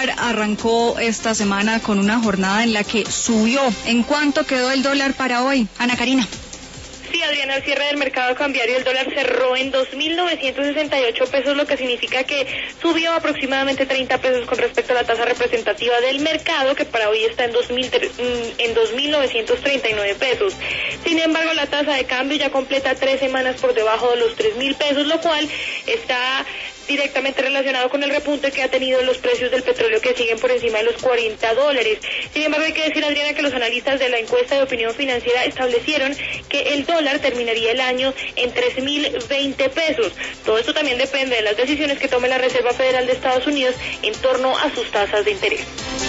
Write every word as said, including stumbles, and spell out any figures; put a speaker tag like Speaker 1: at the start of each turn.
Speaker 1: dólar arrancó esta semana con una jornada en la que subió. ¿En cuánto quedó el dólar para hoy? Ana Karina.
Speaker 2: Sí, Adriana, al cierre del mercado cambiario el dólar cerró en dos mil novecientos sesenta y ocho pesos, lo que significa que subió aproximadamente treinta pesos con respecto a la tasa representativa del mercado, que para hoy está en dos mil, en dos mil novecientos treinta y nueve pesos. Sin embargo, la tasa de cambio ya completa tres semanas por debajo de los tres mil pesos, lo cual está directamente relacionado con el repunte que ha tenido los precios del petróleo, que siguen por encima de los cuarenta dólares. Sin embargo, hay que decir, Adriana, que los analistas de la encuesta de opinión financiera establecieron que el dólar terminaría el año en tres mil veinte pesos. Todo esto también depende de las decisiones que tome la Reserva Federal de Estados Unidos en torno a sus tasas de interés.